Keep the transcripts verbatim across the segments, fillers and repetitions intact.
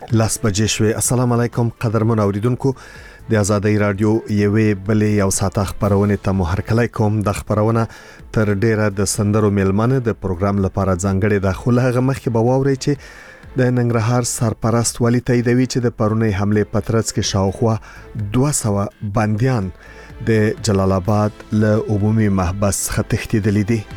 لاس بجې شوې. السلام علیکم قدرمن اوریدونکو، د آزادۍ رادیو یوې بلې یو ساعت خبرونه ته مو هرکلی کوم. د خبرونه تر ډیره د سندرو میلمانه د پروګرام لپاره ځانګړي د خلغه مخکې به واوري چې د ننګرهار سرپرست ولی تاییدوي چې د پرونی حمله پترڅ کې شاوخوا دوه سوه بنديان د جلال آباد له عمومي محبس څخه تښتېدلي دي.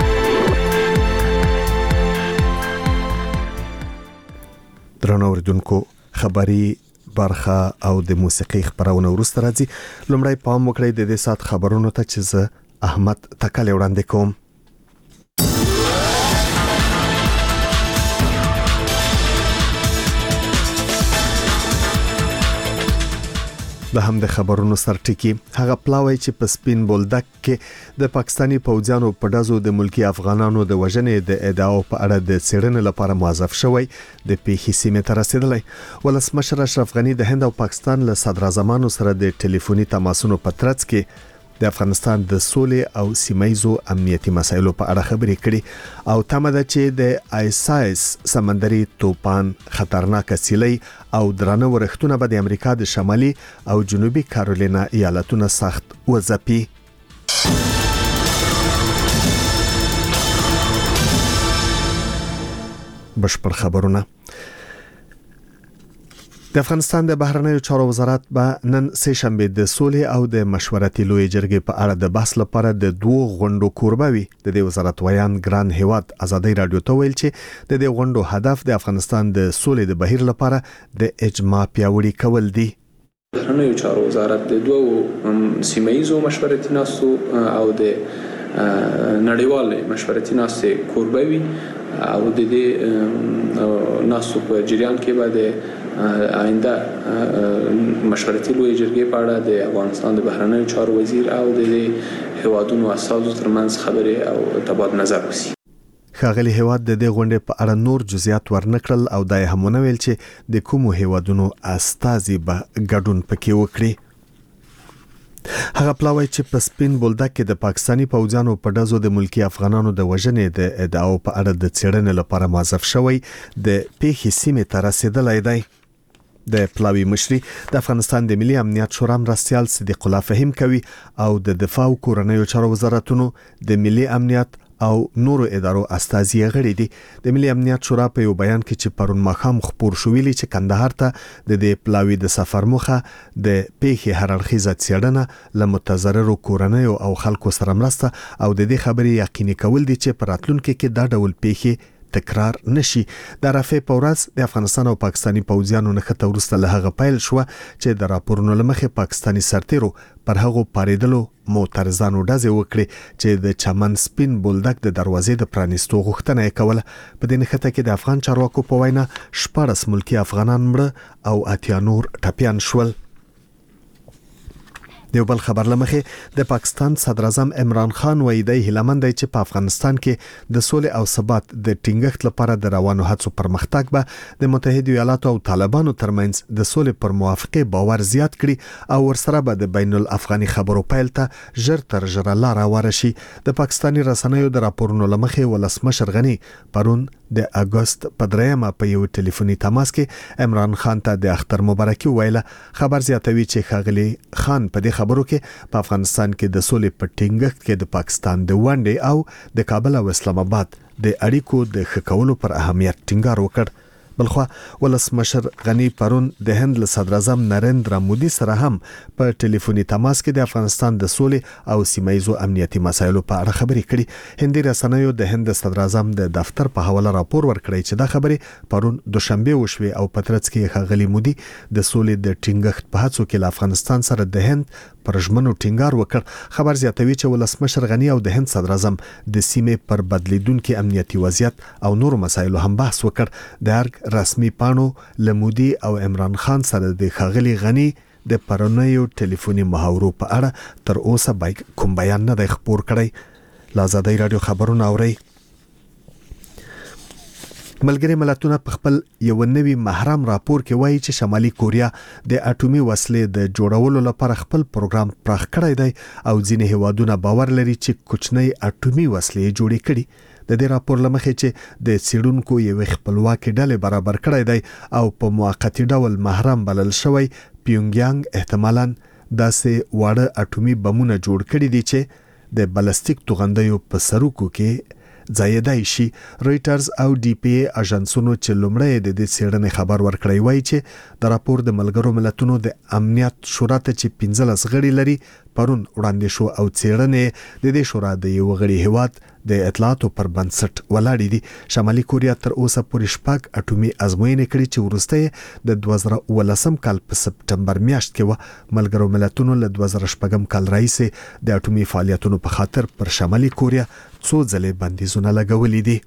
درنو اوریدونکو، خبري برخه او د موسیقي خبرونه ورسته راځي. لومړی پام وکړئ د دې سات خبرونو ته چې زه احمد تکل وړاندې کوم. د هم د خبرونو سرټکی هغه پلاوی چې په سپین بولدک کې د پاکستانی پوځیانو په دازو د ملکی افغانانو د وژنې د ادعاو په اړه د څېړنې لپاره موظف شوی د پیښې سیمې ته رسیدلی. ولسمشر اشرف غنی د هند او پاکستان له صدر اعظمانو سره د ټلیفوني تماسونو په ترڅ کې د افغانستان د سولې او سیمایزو امنیتي مسایلو په اړه خبرې کړي او تمه ده چې د آیسایس سمندري توپان خطرناک سیلۍ او درنه ورښتونه به د امریکا د شمالي او جنوبي کارولینا ایالتونو سخت وځپي. بشپړ خبرونه. د افغانستان د بهرنیو چارو وزارت به نن سه شنبه د سولې او د مشورتي لوی جرګې په اړه د بحث لپاره د دوه غونډو کوربوي. د دې وزارت ویان ګران هیواد آزادۍ رادیو ته ویل چې د دې غونډو هدف د افغانستان د سولې د بهیر لپاره د اجماع پیاوړي کول دي. بهرنیو چارو وزارت د دوه سیمایزو مشورتي ناستو او د نړیوال مشورتي ناستې کوربوي او د دې ناستو په جریان کې به د آینده مشورتي لوی جرګې په اړه د افغانستان د بهرنیو چارو وزیر او د هیوادونو اساسو ترمنځ خبرې او تبادله نظر وشي. ښاغلي هیواد د دې غونډې په اړه نور جزئیات ورنکړل او دای همونه ویل چې د کومو هیوادونو استازي به ګډون پکې وکړي. هغه پلاوی چې په سپین بولدک کې د پاکستانی پوځیانو په دازو د ملکی افغانانو د وژنې د ادعاو په اړه د څېړنې لپاره موظف شوی د پیښې سیمې ته رسیدلی دی. د پلاوی مشري د افغانستان د ملي امنیت شورا مرستيال صدیق الله فهیم کوي او د دفاع او کورنیو چارو وزارتونو د ملي امنیت او نورو ادارو استازي غړي دي. د ملي امنیت شورا په یو بیان کې چې پرون ماخام خبر شویلی چې کندهار ته د دې پلاوی د سفر مخه د پیښې هررخیزه څېړنه له متضررو کورنیو او خلکو سره مرسته او د دې خبرې یقیني کول دي چې په راتلونکي کې دا ډول پیښې تکرار نشي. د رافع پورز د افغانستان او پاکستانی پوځیانو نخته ورسته له هغه پیل شو چې د راپورونو لمخې پاکستانی سرتیرو پر هغه پاریدلو معترضانو ډزې وکړي چې د چمن سپین بولدک د دروازې د پرانیستو غوښتنه کوله. په دې نخته کې د افغان چارواکو په وینا شپږ ملکی افغانان مړه او اتیا نور ټپيان شول. دیو بل خبر لمخه د پاکستان صدر اعظم عمران خان وایي د هلمند چې په افغانستان کې د سولې او ثبات د ټینګښت لپاره د روانو هڅو پرمختګ به د متحده ایالاتو او طالبانو ترمنځ د سولې پر موافقه باور زیات کړي او ورسره به د بین الافغاني خبرو پیل ته ژر تر ژره لار ورشي. د پاکستاني رسنیو د راپورونو لمخه ولسمشر غنی پرون د اگست په دریمه په یو ټلیفوني تماس کې عمران خان ته د اختر مبارکي ویله. خبر زیاتوي چې خاغلی خان په دې خبرو کې په افغانستان کې د سولې په ټینګښت کې د پاکستان د ونډې او د کابل او اسلام آباد د اړیکو د ښه کولو پر اهمیت ټینګار وکړ. بلخوا ولسمشر غنی پرون د هند له صدر اعظم نریندرا مودي سره هم په ټلیفوني تماس کې د افغانستان د سولې او سیمایزو امنیتي مسایلو په اړه خبرې کړي. هندي رسنیو د هند صدر اعظم د دفتر په حواله راپور ورکړی چې دا خبرې پرون دوشنبه وشوي او په ترڅ کې خاغلی مودي د سولې د ټینګښت په هڅو کې له افغانستان سره د هند پر ژمنو ټینګار وکړ. خبر زیاتوي چې ولسمشر غنی او د هند صدر اعظم د سیمې پر بدلیدونکو امنیتي وضعیت او نورو مسایلو هم بحث وکړ. د هر رسمي پانو لمودي او عمران خان سره د خاغلی غنی د پرونیو ټلیفوني محاورو په اړه تر اوسه بایک کوم بیان نه دی خبر کړی. لازادۍ رادیو خبرونه اوري. ملګری ملتونه په خپل یو نوی محرم راپور کې وایي چې شمالي کوریا د اټومي وسلې د جوړولو لپاره خپل پروګرام پراخ کړی دی او ځینې هیوادونه باور لري چې کوچنۍ اټومي وسلې جوړې کړي. د دې راپور لمخې چې د سیډونکو یو خپلواکي ډلې برابر کړی دی او په موقتی ډول محرم بلل شوی پیونګیانګ احتمالاً داسې واړه اټومي بمونه جوړ کړي دي چې د بلستیک توغندیو په سروکو کې ځایدای شي. رويټرز او ډي پی ای اژانسونو چې لومړی د دې څېړنې خبر ورکړی وای چې د راپور د ملګرو ملتونو د امنیت شورا ته چې پنځلس غړي لري پرون وړاندې شو او څېړنې د دې شورا د یو غړي هیواد د اطلاعاتو پر بنسټ ولاړې دي. شمالي کوریا تر اوسه پورې شپږ اټومي ازموینې کړې چې وروسته د دوه زره ولسم کال په سپټمبر میاشت کې و. ملګرو ملتونو له دوه زره شپږم کال راهیسې د اټومي فعالیتونو په خاطر پر شمالي کوریا څو ځلې بندیزونه لګولې دي.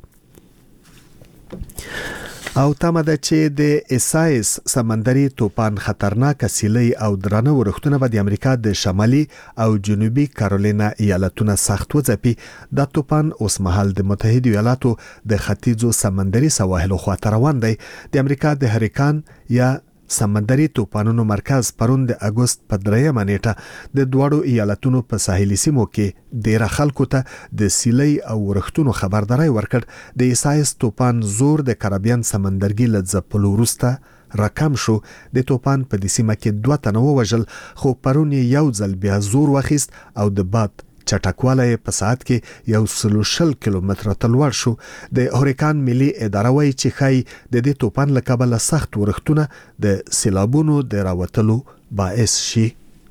او تمه ده چې د اسایس سمندري توپان خطرناک سیلۍ او درانه ورښتونه به د امریکا د شمالي او جنوبي کارولینا ایالتونه سخت وځپي. دا توپان اوس مهال د متحده ایالاتو د ختیځو سمندري سواحلو خواته روان دی. د امریکا د هریکان یا سمندري توپانونو مرکز پرون د اگست په دریمه نیټه د دواړو ایالتونو په ساحلي سیمو کې ډیر خلکو ته د سیلۍ او ورښتونو خبرداري ورکړ. د اسایس توپان زور د کارابین سمندرګي له ځپلو وروسته راکم شو. د توپان په دې سیمه کې دوه تنه ووژل خو پرون یو ځل بیا زور واخیست او د باد چټکوالی په ساعت کې یو سلو شل کیلومتره ته لوړ شو. د هوریکان ملي اداره وایي چې ښایي د دې توپان له کبله سخت ورښتونه د سیلابونو د راوتلو باعث شي.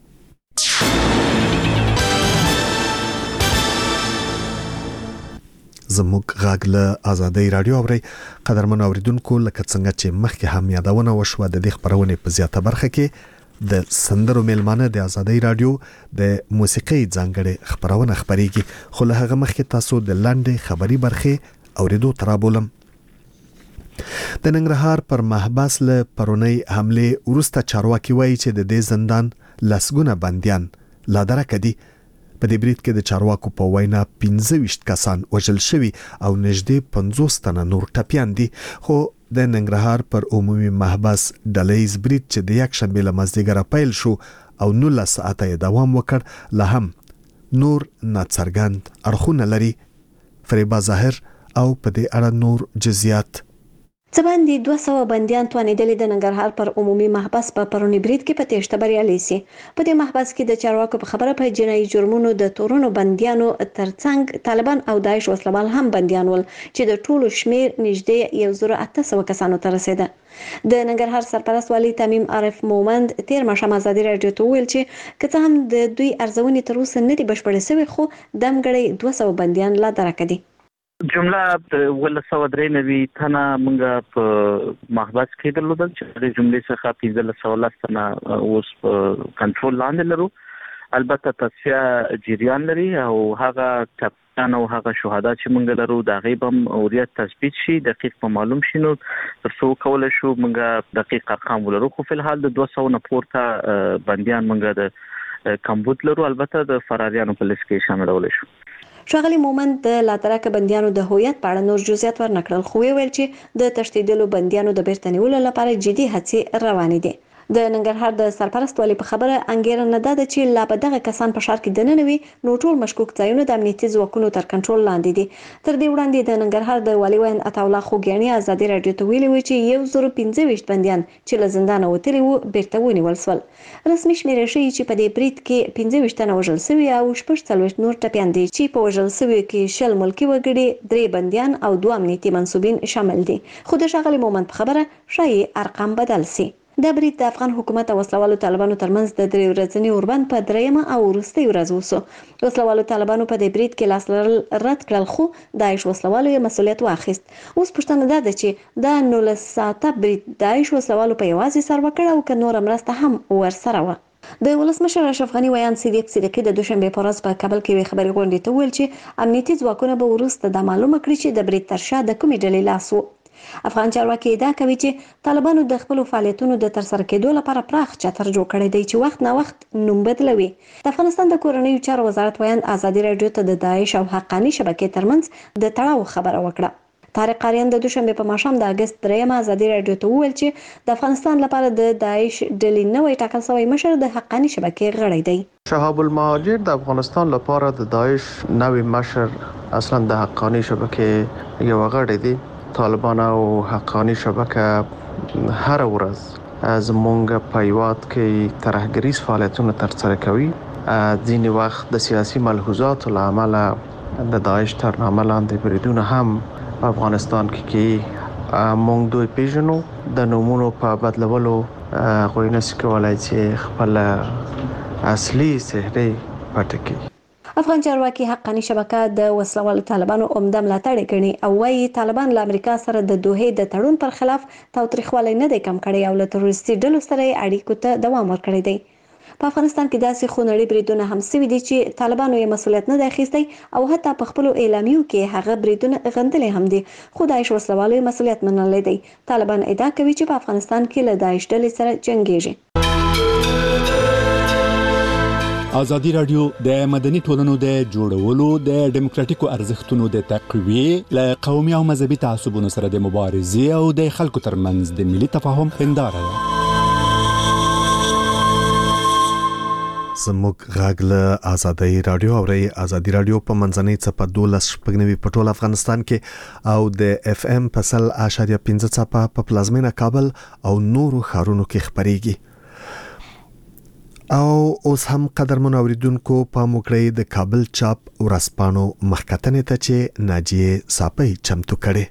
زموږ غږ له آزادۍ رادیو اوري. قدرمن اوریدونکو، لکه څنګه چې مخکې هم یادونه وشوه د دې خبرونې په زیاته برخه کې د سندرو میلمانه د آزادۍ رادیو د موسیقي ځانګړي خبرونه خبريږي. خو له هغه مخکې تاسو د لاندې خبري برخه اوریدو ترابولم. د ننګرهار پر محبس له پرونی حمله ورسته چارواکي وایي چې د دې زندان لسګونه بنديان لا درکه دي. په دې بریټ کې د چارواکو په وینا پنځه ویشت کسان وژل شوي او نږدې پنځوس تنه نور ټپيان دي. خو د ننګرهار پر عمومي محبس ډلهیز بریټ چې د یک شنبه له مازدیګره پیل شو او نولس ساعته دوام وکړ له هم نور ناڅرګند اړخونه لري. فریبا ظاهر او په دې اړه نور جزئیات. څه باندې دوه سوه بندیان توانېدلي د ننګرهار پر عمومي محبس په پرونی برید کې په تېښته بریالي سي. په دې محبس کې د چارواکو په خبره په جنایي جرمونو د تورونو بندیانو ترڅنګ طالبان او داعش وسلوال هم بندیان ول چې د ټولو شمیر نږدې یو زره اته سوه کسانو ته رسیده. د ننګرهار سرپرست والي تمیم عارف مومند تیر ماښام آزادي رادیو ته ویل چې که څه هم د دوی ارزونې تر اوسه نه دي بشپړې شوې خو دمګړی دوه سوه بندیان لا درکه دي. جمله د ولس او درې نوي تنه مونږه په محبس کې درلودل چې د جملې څخه پنځلس سوه لس تنه اوس په کنټرول لاندې لرو. البته تصفیه جریان لري او هغه ټپیان او هغه شهدا چې مونږ لرو د هغې به هم اوریت تثبیت شي، دقیق په معلوم شي نو تر څو کولی شو مونږ دقیق ارقام ولرو. خو فلحال د دوه سوه نه پورته بندیان مونږ د کمبود لرو، البته د فراریانو په لیست کې شاملولی شو. ښاغلي مومند د لاترکه بندیانو د هویت په اړه نور جزئیات ورنکړل خو ویل چې د تښتېدلو بندیانو د بیرته نیولو لپاره جدي هڅې روانې دي. د ننګرهار د سرپرست والي په خبره انګیرنه ده چې لا به دغه کسان په ښار کې دننه وي نو ټول مشکوک ځایونه د امنیتي ځواکونو تر کنټرول لاندې دي. تر دې وړاندې د ننګرهار د والي وین عطاالله خوږیاڼي آزادي رادیو ته ویلي وو چې یو زره پنځه ویشت بندیان چې له زندانه وتلي وو بیرته ونیول شول. رسمي شمیرې ښیي چې په دې برید کې پنځه ویشت تنه وژل شوي او شپږ څلوېښت نور ټپیان دي چې په وژل شویو کې شل ملکي وګړي، درې بندیان او دوه امنیتي منصوبین شامل دي. خو د ښاغلي مومند په خبره ښایي ارقام بدل سي. دا برید د افغان حکومت او وسلوالو طالبانو ترمنځ د درې ورځني اوربند په دریمه او وروستۍ ورځ وسو. وسلوالو طالبانو په دې برید کې لاس لرل رد کړل خو داعش وسلوالو یې مسؤلیت واخیست. اوس پوښتنه دا ده چې دا نولس ساعته برید داعش وسلوالو په یوازې سر وکړ او که نوره مرسته هم ورسره وه. د ولسمشر اشرف غني ویان صدیق صدیقي د دوشنبه په ورځ په کابل کې خبري غونډې ته ویل چې امنیتي ځواکونه به وروسته د معلومه کړي چې د برید تر شا د کومې ډلې لاس و. افغان چارواکي ادعا کوي چې طالبانو د خپل فعالیتونو د ترسره کېدو لپاره پراخ چتر جوړ کړی دی چې وخت نه وخت نوم بدلوي. د افغانستان د کورنیو چارو وزارت ویان آزادي رادیو ته د داعش او حقاني شبکې ترمنځ د تړاو خبره وکړه. طارق قاریان د دوشنبه په ماښام د اگست درېمه ازادي رادیو ته وویل چې د افغانستان لپاره د داعش ډلې نوې ټاکل شوی مشر د حقاني شبکې غړی دی. شهاب المهاجر د افغانستان لپاره د داعش نوې مشر اصلا د حقاني شبکې یو غړی دی. طالبان او حقاني شبکه هر ورځ زمونږ په هیواد کې ترهګریز فعالیتونه ترسره کوي. ځینې وخت د سیاسي ملحوظاتو له امله د داعش تر نامه لاندې بریدونه هم په افغانستان کې کې مونږ دوی پیژنو. د نومونو په بدلولو غوښتنه نشي کولای چې خپل اصلي څهره پټ کړي. افغان چارواکي حقاني شبکه د وسلوالو طالبانو عمده ملاتړ کوي او وايي طالبان له امریکا سره د دوحې د تړون پر خلاف تاوتریخوالی نه دی کم کړی او له تروریستي ډلو سره اړیکو ته دوام ورکړی دی. په افغانستان کې داسې خونړي بریدونه هم شوي دي چې طالبانو یې مسؤلیت نه دی اخیستی او حتی په خپلو اعلامیو کې هغه بریدونه غندلي هم دي، خو داعش وسلوالو یې مسؤلیت منلی دی. طالبان ادعا کوي چې په افغانستان کې له داعش ډلې سره جنګیږي. ازادي راډیو د مدني ټولنو د جوړولو د ډیموکراتیکو ارزښتونو د تقویې له قومي او مذهبي تعصبونو سره د مبارزې او د خلکو ترمنځ د ملي تفاهم هنداره ده. زموږ غږ له ازادي راډیو او ری ازادي راډیو په منځنۍ څپه دولس شپږنوي په ټول افغانستان کې او د اف ام په سل اشاریه پنځه څپه په پلازمینه کابل او نورو ښارونو کې خبريږي. او اوس هم قدرمن اوریدونکو په موکړی د کابل چاپ ورسپانو مخکتنې ته چې ناجیه صاپي چمتو کړي.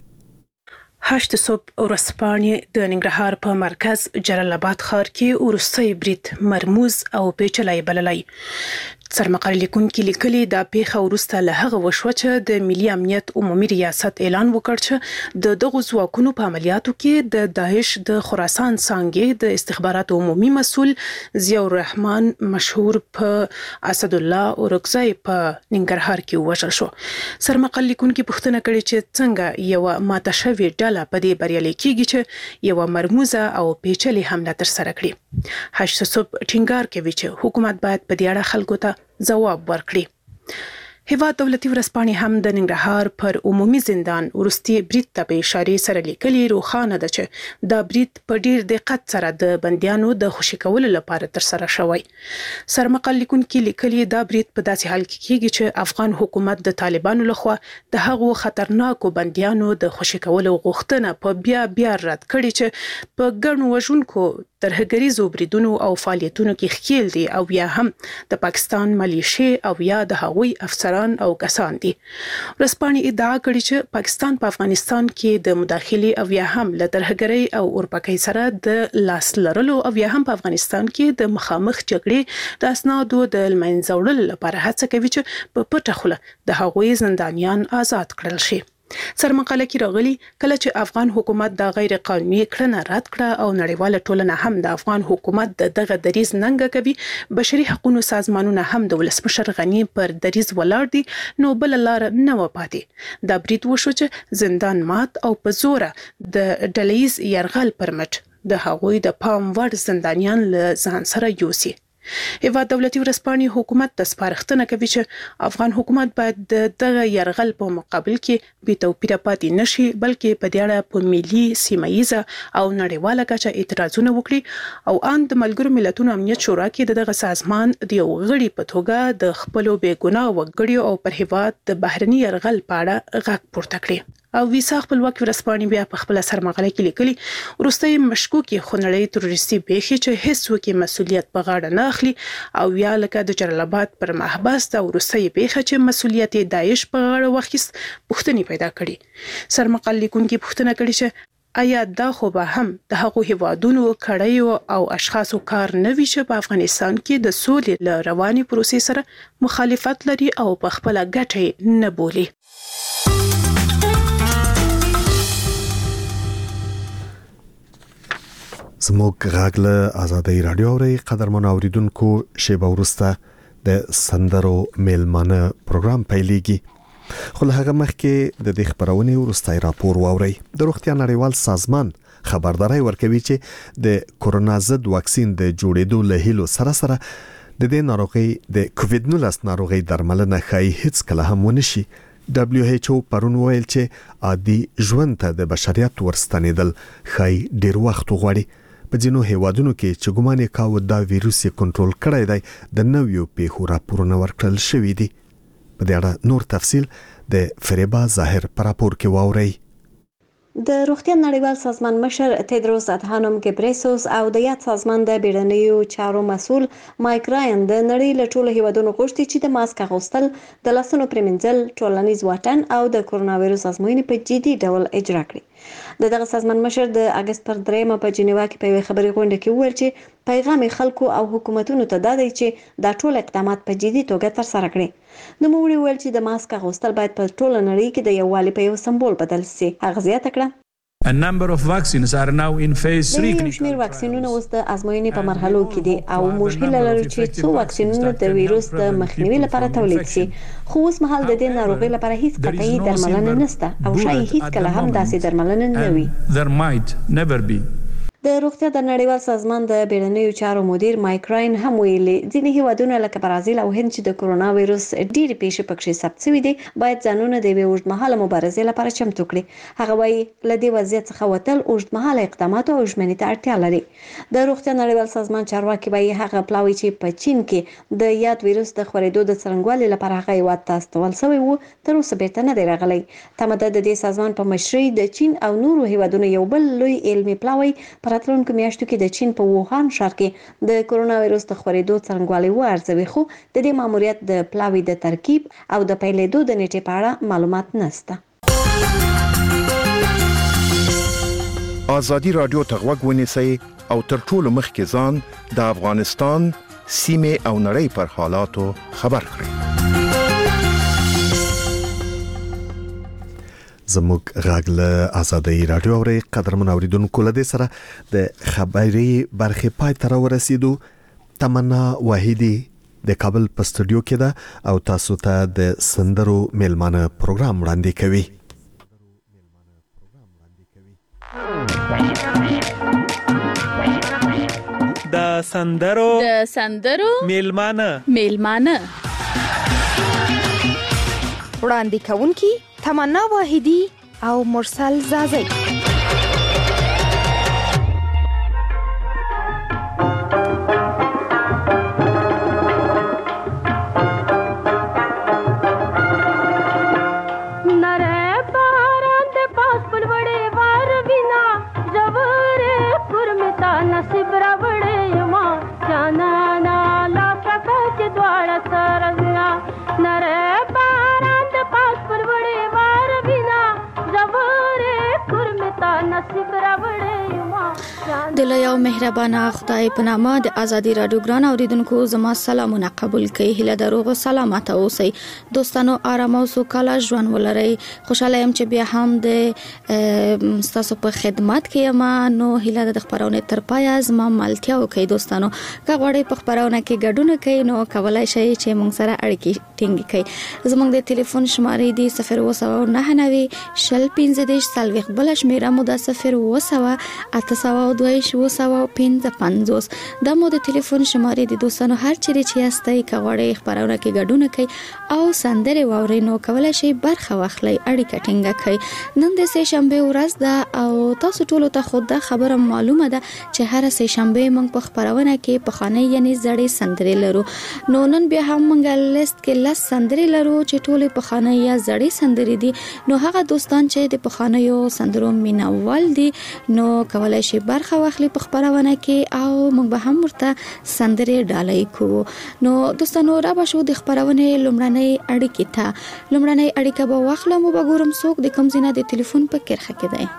هشت صبح ورسپانې د ننګرهار په مرکز جلال آباد ښار کې ورستۍ برید مرموز او پیچلای بللای. سرمقاله لیکونکي لیکلي د پیښه وروسته له هغه وشو چې د ملي امنیت عمومي ریاست اعلان وکړ چې د دغو ځواکونو په عملیاتو کې د داعش د خراسان څانګې د استخباراتو عمومي مسؤل ضیاء الرحمن مشهور په اسد الله اورکزی په ننګرهار کې وژل شو. سرمقاله لیکونکي پوښتنه کړې چې څنګه یو ماته شوې ډله په دې بریالي کېږي چې یو مرموزه او پیچلې حمله ترسره کړي. هشت صبح ټینګار کوي چې حکومت باید په دې اړه خلکو ته ځواب ورکړي. هیواد دولتي ورسپانې هم د ننګرهار پر عمومي زندان ورستي برید ته په اشاره سره لیکلي روښانه ده چې دا برید په ډیر دقت سره د بندیانو د خوشي کولو لپاره ترسره شوی. سرمقاله لیکونکي لیکلي دا برید په داسې حال کې کیږي چې افغان حکومت د طالبانو لخوا د هغو خطرناکو بندیانو د خوشي کولو غوښتنه په بیا بیا رد کړي چې په ګڼو وژونکو ترهګریزو بریدونو او فعالیتونو کې ښکیل دي او یا هم د پاکستان ملیشې او یا د هغوی افسران او کسان دي. ورسپانې ادعا کړې چې پاکستان په افغانستان کې د مداخلې او یا هم له ترهګرۍ او اورپکۍ سره د لاس لرلو او یا هم په افغانستان کې د مخامخ جګړې د اسنادو د لمنځه وړلو لپاره هڅه کوي چې په پټه خوله د هغوی زندانیان آزاد کړل شي. سرمقاله کې راغلي کله چې افغان حکومت د غیر قانوني کړنه رد کړه او نړیواله ټولنه هم د افغان حکومت د دغه دریز ننګه کوي، بشري حقوقو سازمانونه هم د ولسمشر غنی پر دریز ولاړ دي، نو بل لار نه و پاتې. دا برید وشو چې زندان مات او په زوره د ډلهیز یرغل پر مټ د هغوی د پام وړ زندانیان له ځان سره یوسي. هیواد دولتي ورسپانې حکومت ته سپارښتنه کوي چې افغان حکومت باید د دغه یرغل په مقابل کې بې توپیره پاتې نشي، بلکې په دې اړه په ملي، سیمه او نړیواله کچه اعتراضونه وکړي او ان د ملګرو ملتونو امنیت شورا کې دغه سازمان د یو غړي په توګه د خپلو بې ګناه وګړو او پر هیواد د بهرني یرغل په اړه غږ پورته کړي. او ویسا خپلواکي ورسپانې بیا په خپل سرمقاله کې لیکلي وروستۍ مشکوکې خونړۍ تروریستي پیښې چې هیڅ وکي مسولیت په غاړه نه اخلي او یا لکه د جلال آباد پر محبس د وروستۍ پیښه چې مسولیت داعش په غاړه واخیست پوښتنې پیدا کړي. سرمقاله لیکونکي پوښتنه کړې چې آیا دا خو به هم د هغو هیوادونو کړیو او اشخاصو کار نه وي چې په افغانستان کې د سولې له رواني پروسې سره مخالفت لري او په خپله ګټه نه بولي. زموږ غږ له ازادي راډیو اوري قدرمن اوریدونکو شیبه ورسته د سندرو میلمانه پروګرام پیلېږي. خو له هغه مخکې د دې خبرونې ورستای راپور واوري. د روغتیا نړیوال سازمان خبرداري ورکوي چې د کورونا ضد واکسین د جوړېدو له هیلو سره سره د دې ناروغي د کووډ نولس ناروغي درملنه ښایي هیڅ کله هم ونشي دبليو ایچ او پرون ویل چې عادي ژوند ته د بشریت ورستنیدل خای ډیر وخت غواړي په ځینو هیوادونو کې چې ګمان یې کاوه دا وایروس یې کنټرول کړی دی د نویو پیښو راپورونه ورکړل شوي دي. په دې اړه نور تفصیل د فریبا ظاهر پر راپور کې واورئ. د روغتیا نړیوال سازمان مشر تدروس ادهانوم ګبریسوس او د یاد سازمان د بیړنیو چارو مسول مایک راین د نړۍ له ټولو هیوادونو غوښتي چې د ماسک اغوستل، د لاسونو پریمنځل، ټولنیز واټن او د کرونا وایروس ازموینې په جدي ډول اجرا کړي. د دغه سازمان مشر د اگست پر دریمه په جنیوا کې په خبري غونډه کې وویل چې پیغام خلکو او حکومتونو ته دا دی چې دا ټول اقدامات په جدي توګه ترسره کړي. نو موږ ویل چې د ماسک اغوستل باید په ټوله نړۍ کې د یووالي په یو سمبول بدل شي. هغه زیاته کړه A number of vaccines are now in phase three. د شمیر واکسینونه اوس د ازموینې په مرحلو کې دي او موږ هیله لرو چې څو واکسینونه د وایروس د مخنیوي لپاره تولید شي. خو اوس مهال د دې ناروغۍ لپاره هیڅ قطعي درملنه نشته او شاید هیڅ کله هم داسې درملنه نه وي. There might never be. د روغتیا د نړیوال سازمان د بیړنیو چارو مدیر مایک راین هم ویلي ځینې هیوادونه لکه برازیل او هند چې د کرونا وایروس ډېرې پیښې پکې ثبت شوي دي باید ځانونه د یوې اوږدمهاله مبارزې لپاره چمتو کړي. هغه وایي له دې وضعیت څخه وتل اوږدمهاله اقداماتو او ژمنې ته اړتیا لري. د روغتیا نړیوال سازمان چارواکي وایي هغه پلاوی چې په چین کې د یاد وایروس د خورېدو د څرنګوالي لپاره هغه هیواد ته استول شوی و تر اوسه بیرته نه دی راغلی. تمه ده د دې سازمان په مشرۍ د چین او نورو هیوادونو یو بل لوی علمي پلاوی په راتلونکو میاشتو کې د چین په ووهان ښار کې د کرونا وایروس د خورېدو څرنګوالی وارزوي، خو د دې ماموریت د پلاوي د ترکیب او د پیلېدو د نیټې په اړه معلومات نشته. ازادي رادیو ته غوږ ونیسئ او تر ټولو مخکې ځان د افغانستان سیمې او نړۍ پر حالاتو خبر کړئ. زموږ غږ له ازادي رادیو اوري قدرمن اوریدونکو له دې سره د خبري برخه پای تر ورسېدو. تمنا واحدی د کابل په استودیو کې ده او تاسو ته د سندرو میلمانه پروګرام وړاندې کوي. د سندرو د سندرو میلمانه میلمانه وړاندې کوونکی تمنا واحدی او مرسل زازی. د یو مهربانه خدای په نامه د ازادي رادیو ګران اوریدونکو زما سلامونه قبول کړئ. هیله دروغ او سلامت اوسئ. دوستانو آرام او سوکاله ژوند ولرئ. خوشاله يم چې بیا هم د تاسو په خدمت کې یم. نو هیله د خبرونه تر پای زما ملتیا وکړئ. دوستانو که غواړئ په خبرونه کې ګډون کړئ نو کولای شئ چې موږ سره اړیکې ټینګ کړئ. زموږ د ټلیفون شمارې دی صفر اووه نهه نوي شل پنځه دېرش څلوېښت بل شمیره مو د صفر اووه اته سوه دوه شو سوه پنځه پنځوس. دا مو د ټلیفون شمارې دي. دوستانو هر چیرې چې یاستئ که غواړئ خبرونه کې ګډون کړئ او سندرې واورئ نو کولای شئ برخه واخلئ، اړیکه ټینګه کړئ. نن د سه شنبه ورځ ده او تاسو ټولو ته خود دا خبره معلومه ده چې هر سه شنبه موږ په خبرونه کې په خانه یعنی زړې سندرې لرو. نو نن بیا هم موږ لیست کې لس سندرې لرو چې ټولې په خانه یا زړې سندرې دي. نو هغه دوستان چې د په خانه یو سندرو مینوال دي نو کولای شي برخه واخلي په خبرونه کې او موږ به هم ورته سندرې ډالۍ کوو. نو دوستانو را به شو د خبرونه لومړنۍ اړیکې ته. لومړنۍ اړیکه به واخلم او به ګورم څوک د کوم ځای د ټلیفون په کرخه کې دی.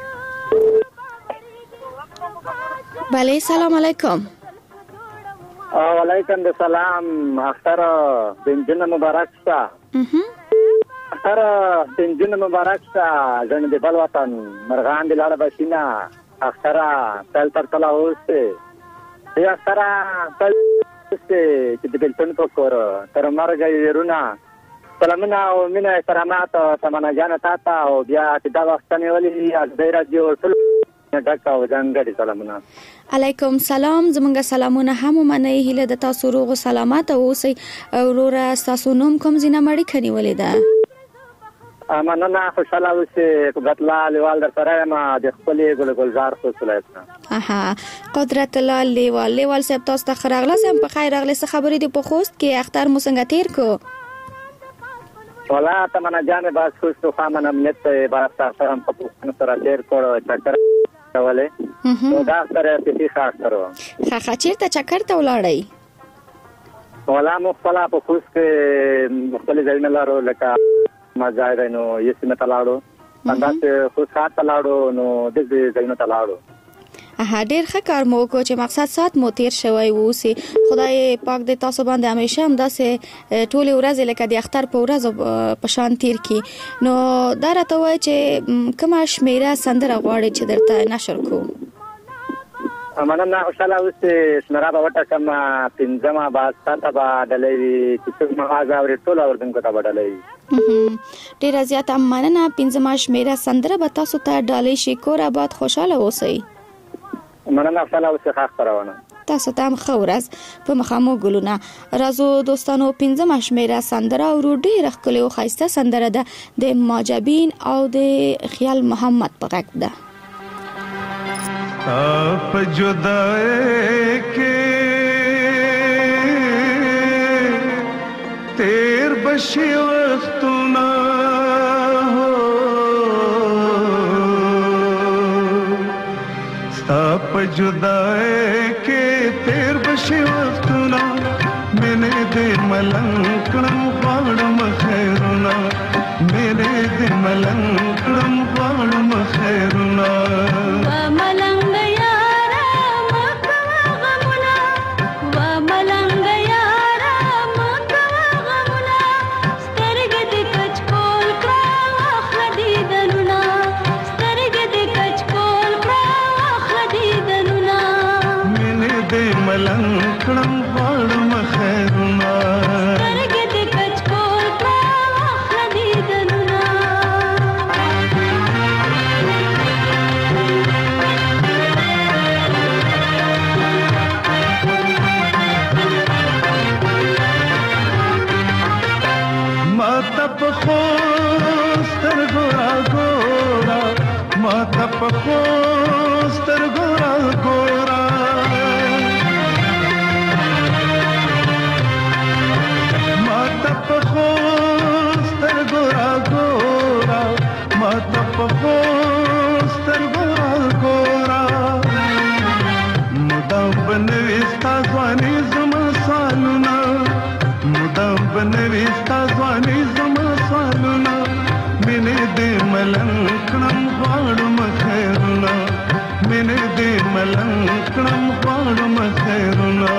بله سلام علیکم. وعلیکم السلام. اختر بنجن مبارک شه. اختر بنجن مبارک شه. ژوند د بل وطن مرغان د لاړه بشینا. اختر تل تر تل اوسه. یا اختر تل اوسه چې د بلتون په کور تر مرګ یې سلامونه او مینه کرامات سمانه جان تا ته او بیا چې دا وخت نیولې د رادیو ټول ډاکا و ځانګړي سلامونه. علیکم سلام. زمونږ سلامونه هم منئ. هیله د تاسو روغ او سلامت اوسئ. اورور تاسو نوم کوم زینه مړی کني ولې ده؟ مننه خوشاله اوسې قدرت الله لیوال در سره ما د خپلې ګل ګلزار خصوصیت اها قدرت الله لیوال لیوال صاحب تاسو ته خراغله سم په خیر اغله څه خبرې دی په خوست کې اختر مو څنګه تیر کو ولا ته منه جانه باز خوست خو منه امنیت په بارستا سره په پوښتنه سره تیر کړو چکر ولې نو دا سره په خاص کړو خا خا چیرته چکر ته ولاړی ولا مخلا په خوست کې مختلف ځایونه لارو لکه مزاید نو یسمه تلاړو انداز خو سات تلاړو نو د دې ځایونه تلاړو اها ډیر ښه کار مو کو چې مقصد سات مو تیر شوی وو سي خدای پاک دې تاسو باندې همیشه هم داسې ټول ورځ لکه د اختر په ورځ په شان تیر کی نو دا راته وای چې کومه شمیره سندره غواړي چې درته نشر کو مننه خوشاله اوسې شمیره به وټه کوم پنځمه با ساته با ډلې چې څوک مغازه او ټول اوردونکو ته وډلې ډیر زیات مننه پنځمه شمیره سندره به تاسو ته ډالې شي کور آباد خوشاله اوسئ مننه خوشاله اوسئ خاص پرونه تاسو ته هم خورز په مخامو ګلونه رازو دوستانو پنځمه شمیره سندره او ډیر ښکلي او خاصه سندره ده د ماجبین او د خیال محمد په غږ ده आप जुदाई के तेर बशी वक्त ना हो आप जुदाई के तेर बशी वक्त ना मैंने दे मलंकड़म पाड़म खैरुना मेरे दे मलंकड़म पाड़म खैरुना ملنکړم غواړم خیرونه سترګې دې کچکول کړه واخله دیدنونه ما ته پخو سترګو راګورا ما ته پخو سترګو راګورا پخو سترګو راګورا ما ته پخو سترګو راګورا مدام بنوي ستا ځواني زما سوالونه مدام بنوي ستا ځواني زما سوالونه مینې دې ملنکړم غواړم خیرونه مینې دې ملنکړم غواړم خیرونه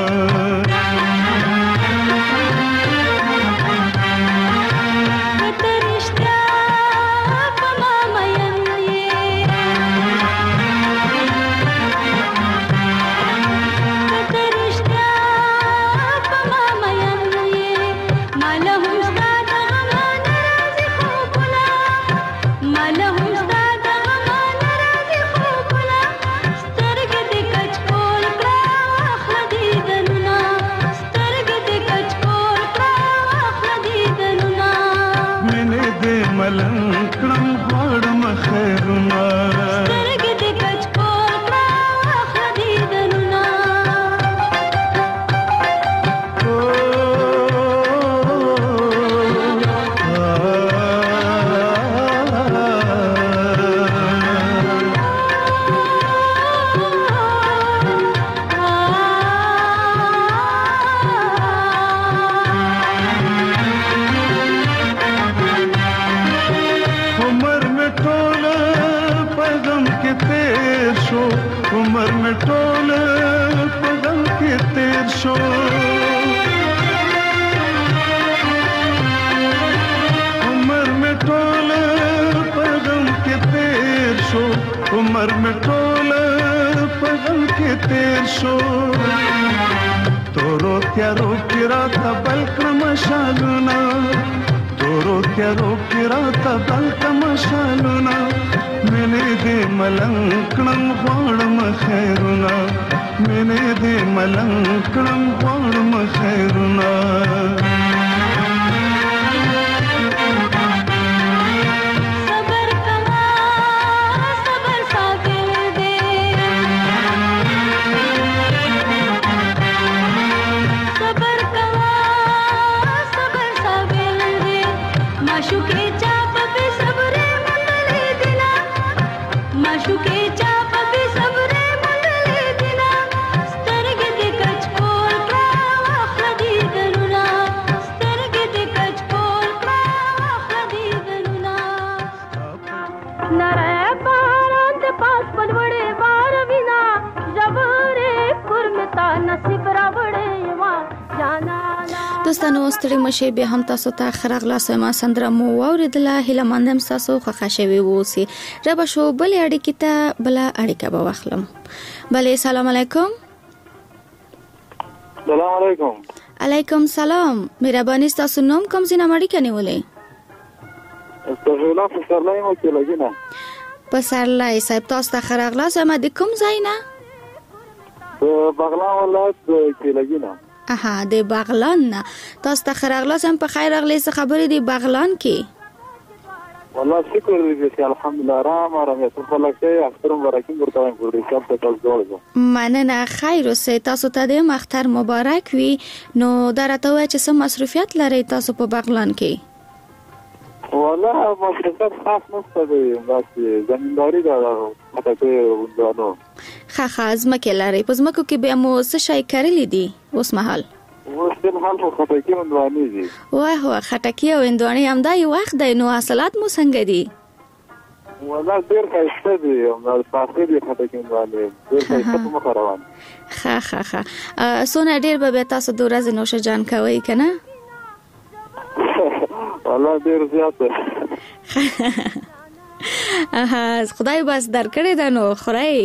ملنکړم غواړم خیرونه سترګې دې کچکول کړه واخله دیدنونه عمر میں ټول په غم کې تیر شو عمر میں ټول په غم کې تیر شو عمر میں ټول په غم کې تیر شو تورو تیارو کې راته بل کړم شالونه تورو تیارو کې راته بل کړم شالونه مینې دې ملنکړم غواړم خیرونه مینې دې ملنکړم غواړم خیرونه دوستانو ستړي مشه به هم تاسو ته خرغلا سما سندره مو اوریدله هله مندم تاسو خوښه شوي ووسی رب شو بل اړیکې ته بل اړیکه به واخلم. بله سلام علیکم. سلام علیکم. علیکم سلام. مهرباني تاسو نوم کوم زینه مړی کني ولې؟ استغفرالله پسرلای مو کې لګینا. پسرلای صاحب تاسو ته خرغلا سما د کوم ځای نه؟ بغلان ولایت کې لګینا. اها د بغلان نه تاسو ته خرغلا سم په خیر اغلی څه خبرې دی بغلان کې؟ والله شکر دې الحمدلله آرام آرام یې څه لکه اختر مبارک ورته وایم ګورې شپ ته تاسو جوړ مننه خیر اوسه تاسو ته د اختر مبارک وي. نو درته وای چې سم مصروفیت لري تاسو په بغلان کې؟ والله مصروفیت خاص نشته دی بس زمینداری دا ماته ودانو خا خازمکه لري په زمکو کې به مو څه شي کړلې دي اوس مهال؟ اوس د حال خو خټکی وندوانی دي. واه واه خټکی او وندوانی هم دا یو وخت دی. نو حاصلات مو څنګه دي؟ والله ډیر ښایسته دي او د فاصله دي خټکی وندوانی ډیر ښایسته مو روان. خا خا خا سونه ډیر به تاسو د ورځې نوشه جان کوي کنه؟ والله ډیر زیات. اها خدای بس درکړې ده نو خورای.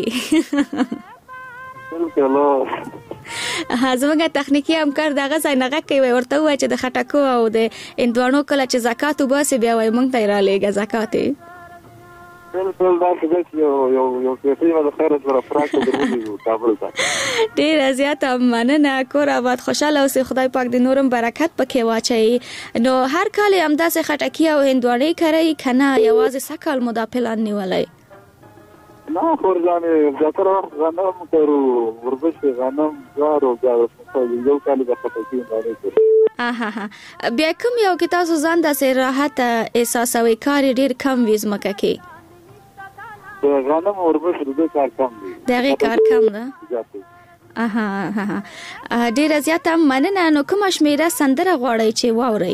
بالکل. زموږه تخنیکی همکار دغه ځای نه کوي ورته وای چې د خټکو او د اندوانو کله چې زکات وباسي بیا وای مونږ ته را لېږه زکات. بالکل دا چې یو یو یو څه د خیر سره فراق درو کابل ته. ډیر زیات مننه کور آباد خوشاله اوسې خدای پاک د نورم برکت پکې واچي. نو هر کال هم داسې خټکی او هندوانې کوي کنه یوازې سکل مو دا پلان نیولای؟ نه خورځانه ځکه وخت غنم کرو وربش غنم زارو زارو یو کال د خټکی باندې. اها بیا کوم یو کې تاسو ځان داسې راحت احساسوي کار ډیر کم وزمکه کې؟ غنم وربش د کار کم دی. دغه کار کم ده. اها اها ډیر زیات مننه. نو کوم شمیره سندره غواړی چې واوري؟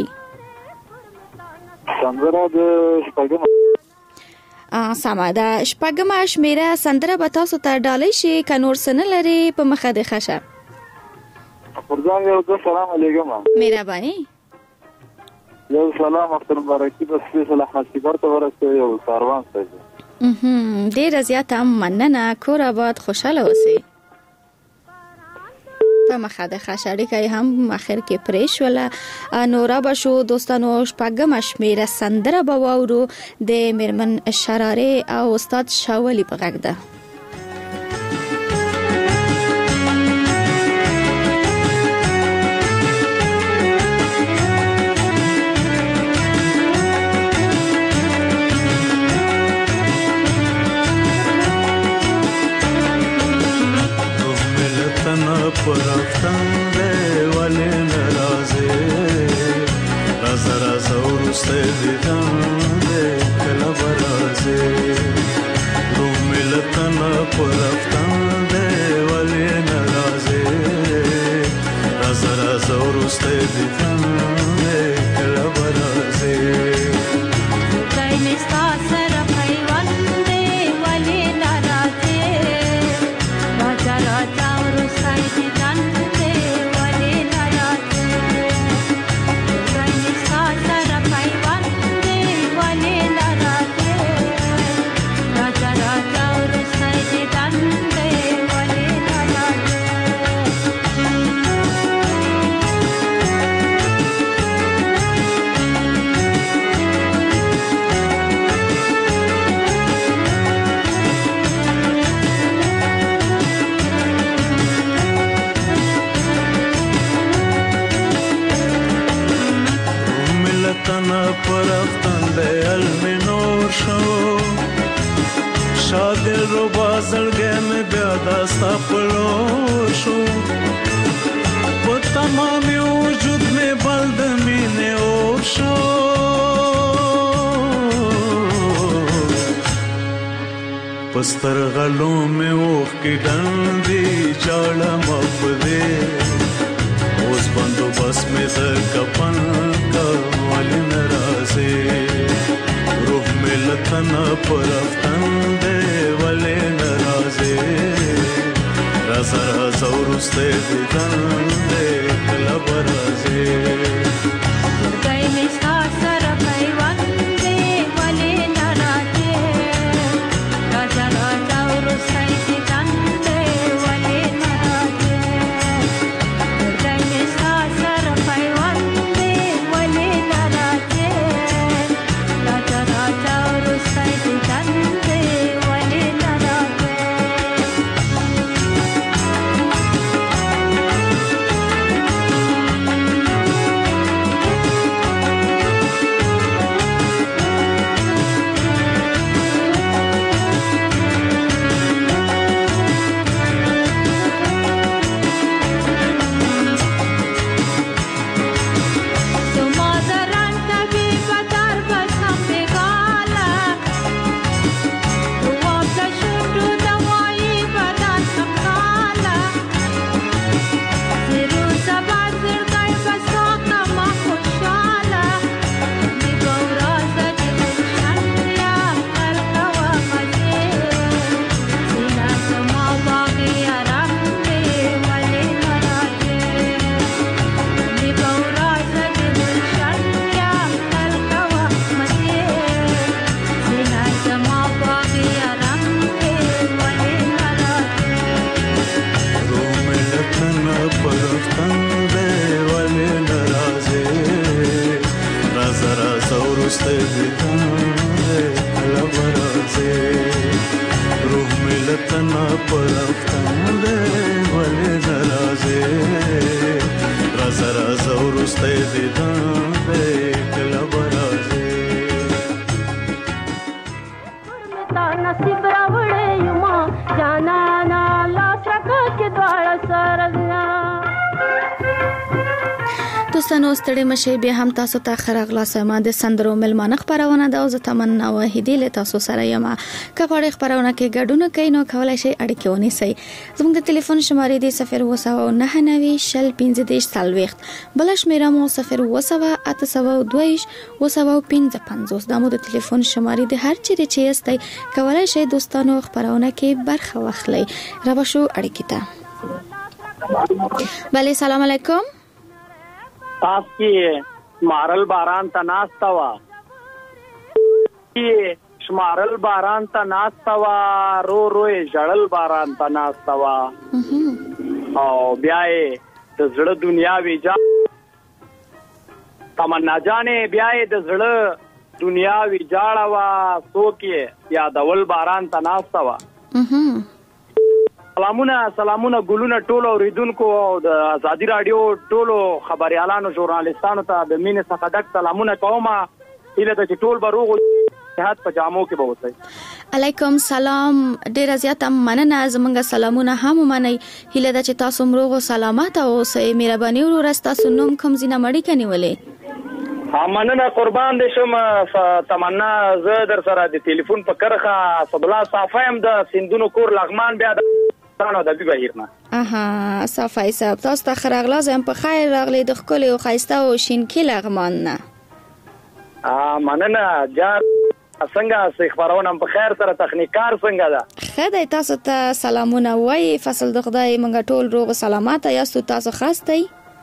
سندره د شپږم ا سما دا شپږم شمیره سندره به تاسو ته ډالۍ شي ک نور سن لري په مخه د خشه. فرزان یو د سلام علیکم. مهرباني. یو سلام اختر مبارکي بس فیصله حسیبر ته ورسته یو کاروان ته. اها ډیر زیات مننه کور آباد خوشاله اوسئ. په مخه د خشړې کې هم اخر کې پریش ولا نورا بشو دوستانو شپږم شمیره سندره به واورو د میرمن شراره او استاد شاولی په غږ ده. پرفتن ده ولی نرازه رازه رازه و رسته دیدن ده کلا برازه رو ملتن پرفتن ده ولی نرازه رازه رازه و رسته دیدن ده کلا برازه داینستا سر پیوان ده ولی نرازه رازه رازه و رسته دیدن پرفتن ده علم نور شو شادل رو بازلگه می بیادستا پلور شو و تمامی وجود می بلد مینه اور شو پستر غلو میں اوخ کی ڈندی چاڑا مپدے اوس بندو بس میں در کپن کا والی نرازے روح میں لتنا پرفتن دے والے نرازے رازا رازا ورستے دیدن دے کلا برازے گئی میں ساسر پیوان دے والے نرازے رازا رازا ورستے دیدن دے والے نرازے گئی میں ساسر پیوان دے والے نرازے رازا رازا ورستے دیدن دے والے نرازے دوستانو ستړي مشه به هم تاسو ته خراغلا سما د سندرو ملمانه خبرونه د او تمنا وحیدی له تاسو سره یم کپاړې خبرونه کې ګډونه کوي نو کولای شي اړیکه ونیسئ زموږ د ټلیفون شمارې دی صفر وسو نه نوي شل پنځه دیش سالويخت بل شمیره مو صفر وسو اته سو دویش وسو پنځه پنځوس د مو د ټلیفون شمارې د هر چیرې چې استئ کولای شي دوستانو خبرونه کې برخه واخلئ راوښو اړیکه ته بله سلام علیکم تاس کی شمارل باران تا ناستا وا شمارل باران تا ناستا وا رو روی جړل باران تا ناستا وا او بیاي د زړه دنیا ویجا تمنا جانې بیاي د زړه دنیا ویجاړه وا سوکې یادول باران تا ناستا وا سلامونه سلامونه ګلونه ټولو اوریدونکو او د ازادي رادیو ټولو خبريالانو ژورنالستانو ته د مینې څخه ډک سلامونه کوم اله د ټول بروغ جهاد په جامو کې به وځي علیکم سلام ډیر زیاته مننه زمونږ سلامونه هم منئ هله د چې تاسو مروغ سلامات اوسئ مهرباني ورستا تاسو نوم کوم زینه مړی کنيولې مننه قربان دې شم تمنا زه در سره د ټلیفون په کرخه صبلا صافایم د سندونو کور لغمان بیا د تانو د بهیرنا اها صافای صاحب تاسو ته خراغلا زم په خیر راغلی د خپل او خایسته او شینکی لغمان نه ا مننه جار څنګه سې خبرونه په خیر سره تخنیکار څنګه ده خدای تاسو ته سلامونه وای فصل د خدای منګه ټول روغ سلامات یاستو تاسو خاص دی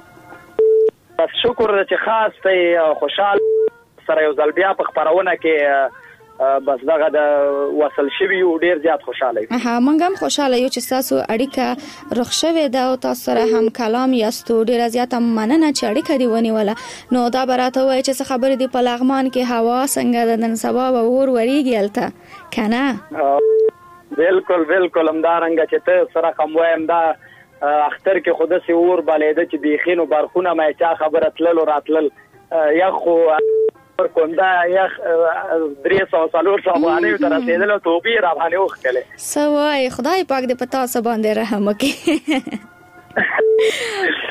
شکر چې خاص ته خوشحال سره یو ځل بیا په خبرونه کې بس دغه د وصل شوی او ډیر زیات خوشاله یم ها مونږ هم خوشاله یو چې تاسو اړیکه رخصوي دا او تاسو سره هم کلام یاستو ډیر زیات مننه چې اړیکه دی ونیوله نو دا براته وای چې خبرې دی په لغمان کې هوا څنګه د نن سبا و ور وریږي الته کنه بالکل بالکل همدارنګ چې ته سره کوم وایم دا اختر کې خود سي اور بلېده چې بيخینو برخونه مې چا خبره تلل او راتلل یا خو پر کوندا یا درې سو سالور سامانه تر رسیدل او توبې را باندې وکړه سوای خدای پاک دې پتا سبا باندې رحم وکړي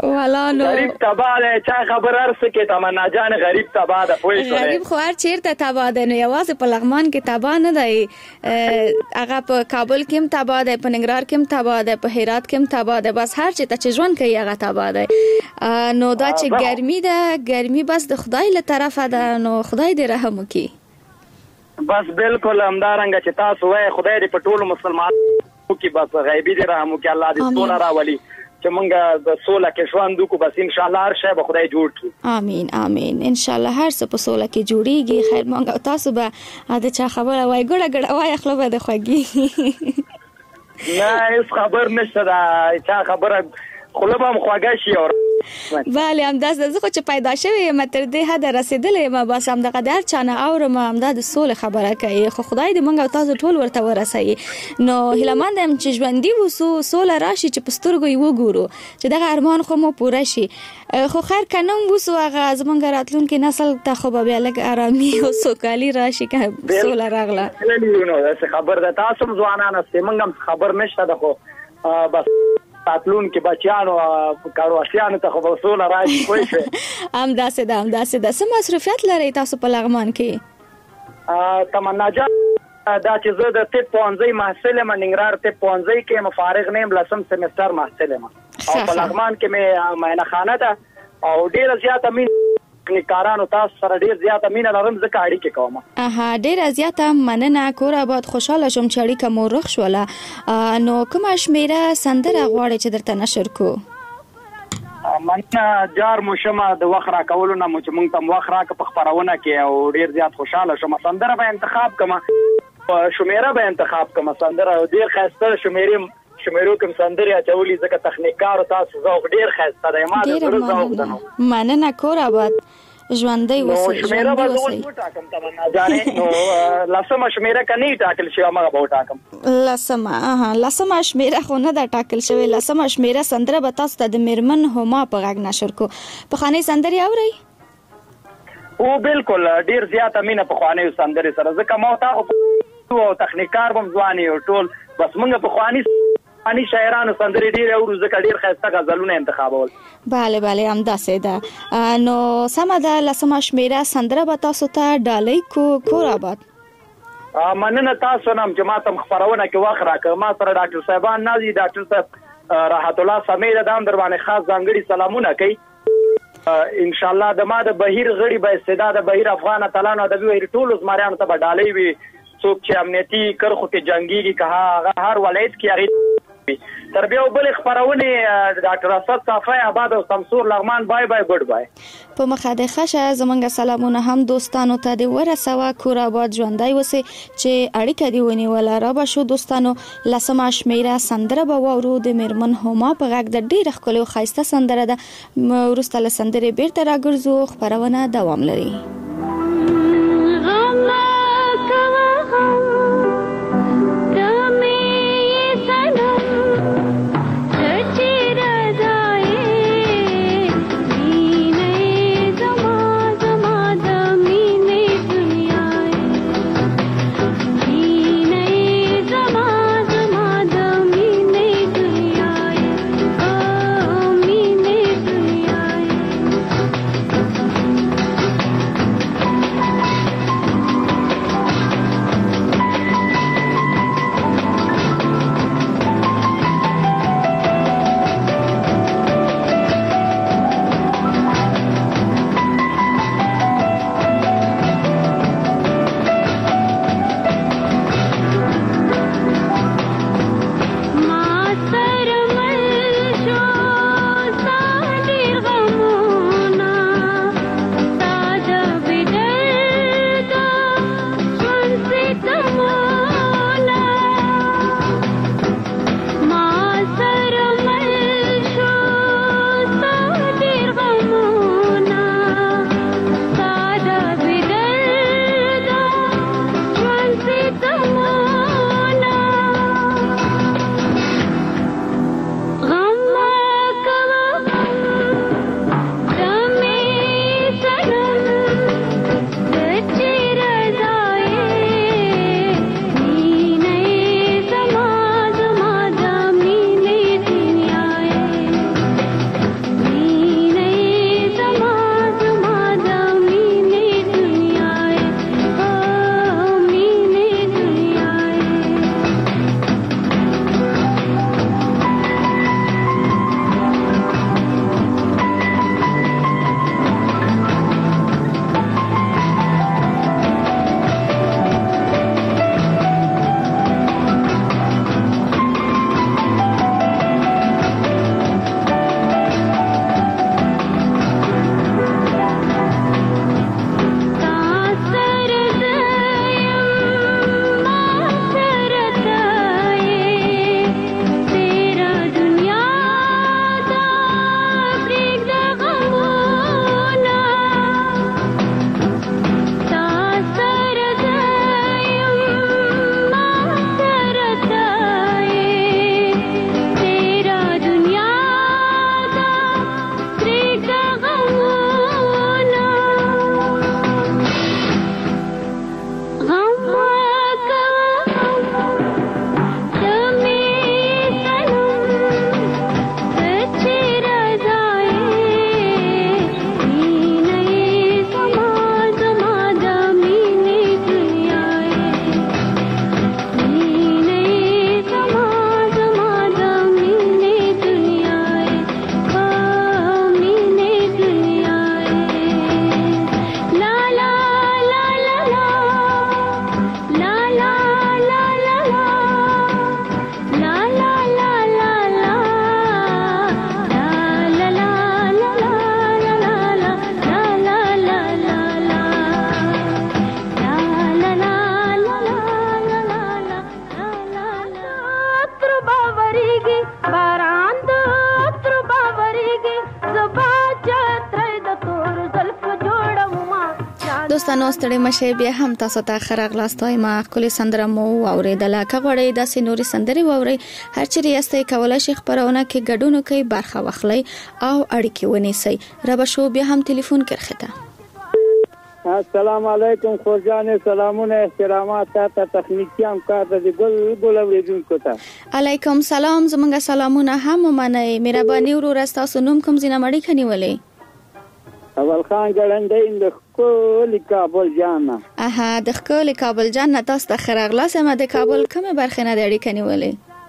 والا نو غریب تبا ده چا خبر ارسه کې تمنا جان غریب تبا ده پوه شو غریب خو هر چیرته تبا ده نو یوازې په لغمان کې تبا نه دی هغه په کابل کې هم تبا ده په ننګرهار کې هم تبا ده په هرات کې هم تبا ده بس هر چیرته چې ژوند کوي هغه تبا ده نو دا چې ګرمي ده ګرمي بس د خدای له طرفه ده نو خدای دې رحم وکړي بس بالکل همدارنګه چې تاسو وای خدای دې په ټولو مسلمانانو کې بس غیبی دې رحم وکړي الله دې سوله راولي چې مونږ د سوله کې ژوند وکړو بس ان شاء الله هر شی به خدای جوړ کړي امين امين ان شاء الله هر څه په سوله کې جوړيږي خیر مونږ تاسو به دا چا خبره وای ګړه ګړه وای خپل به د خوږي نه هیڅ خبر نشته دا چا خبره خلب هم خواږه شي اور بله هم داس زه خو چې پیدا شوی یم تر دې حد رسیدلې ما بس هم دغه در چانه اورم هم د سول خبره کوي خو خدای دې مونږ تاسو ټول ورته ورسوي نو هیلمند هم چې ژوندۍ وسو سول راشي چې پسترګو یو ګورو چې دغه ارمان خو مو پوره شي خو خیر کنه وسو هغه زمونږ راتلونکي نسل ته خو به لګ آرامي او سوکالي راشي که سول راغله نو خبر ده تاسو ځوانان است مونږ خبر نشته ده خو بس تاتلون کې بچیانو کارواشیانو ته خو وصول راځي کوی شي ام داسې ده ام داسې ده سم مصرفیت لري تاسو په لغمان کې تمنا جان دا چې زه د طب پوهنځي محصل یم ننګرهار طب پوهنځي کې مفارغ نیم لسم سمستر محصل یم او په لغمان کې مې معاینه خانه ده او ډیر زیات امین کارانو تاسو سره ډیر زیات مینه لرم ځکه اړیکې کوم اها ډیر زیات مننه کور آباد خوشاله شم چې اړیکه مو رخ شوله نو کوم شمیره سندره غواړي چې درته نشر کو مننه جار مو شمه د وخت را کولو نه مو چې مونږ تم وخت راک په خبرونه کې او ډیر زیات خوشاله شم سندره به انتخاب کما شمیره به انتخاب کما سندره ډیر خاصه شمیره شمیرو کوم سندره چولې ځکه تخنیکار تاسو ذوق ډیر خاصه دی ما د زړه ذوق ده مننه کور آباد ژوندۍ اوسئ شمیره به زه وټاکم تمنا جانې نو لسمه شمیره کني ټاکل شي ما به وټاکم لسمه اها لسمه شمیره خو نه دا ټاکل شوی لسمه شمیره سندره به تاسو ته د میرمن هما په غږ نشر کو په خانه سندري اوري او بالکل ډیر زیات امینه په خانه سندري سره ځکه ما تاسو او تخنیکار بم ځواني او ټول بس موږ په خانه اني شاعرانو سندري ډیر او ځکه ډیر خاصه غزلونه انتخابول bale bale هم داسې ده نو سم ده لسمه شمیره سندره به تاسو ته ډالۍ کو کور آباد مننه تاسو نام چې ما تم خبرونه کې وخت راکړ ما سره ډاکټر صاحبان نازي ډاکټر صاحب راحت الله سمیر دام در باندې خاص ځانګړي سلامونه کوي ان شاء الله د ما د بهیر غړي به استعداد بهیر افغان تعالی نو د ویل ټول زمریانو ته ډالۍ وي څوک چې امنیتي کرخو کې جنگيږي که هر ولایت کې هغه تر بیا بل خبرونه ډاکټر اسد صافی آباد او سمسور لغمان بای بای ګډ بای په مخه د خشه زمونږ سلامونه هم دوستانو ته دی ورسوه کور آباد ژوندۍ وسه چې اړیکه دی ونیوله را به شو دوستانو لسمه شمیره سندره به وورو د میرمن هما په غږ د ډیر ښکلي او ښایسته سندره ده وروسته له سندرې بیرته راګرځو خبرونه دوام لري دوستانو ستړي مشه بیا هم تاسو ته خراغلاست وایم خپل سندره مو اوریدله کغړې د سينوري سندري ووري هر چیرې یاستئ کولای شي خبرونه کې ګډون کوي برخه واخلي او اړیکې ونیسي رب شو بیا هم ټلیفون کرخته السلام علیکم خورجان سلامونه احترامات ته تخنیکی همکار د ګل ګل اوریدونکو ته علیکم سلام زمونږ سلامونه هم منئ مهرباني ورور تاسو نوم کوم زینه مړی کنيولې اول خان ګړندې د خپل کابل جان اها د خپل کابل جان تاسو ته خراغلاس ما د کابل کومه برخه نه دی کنيولې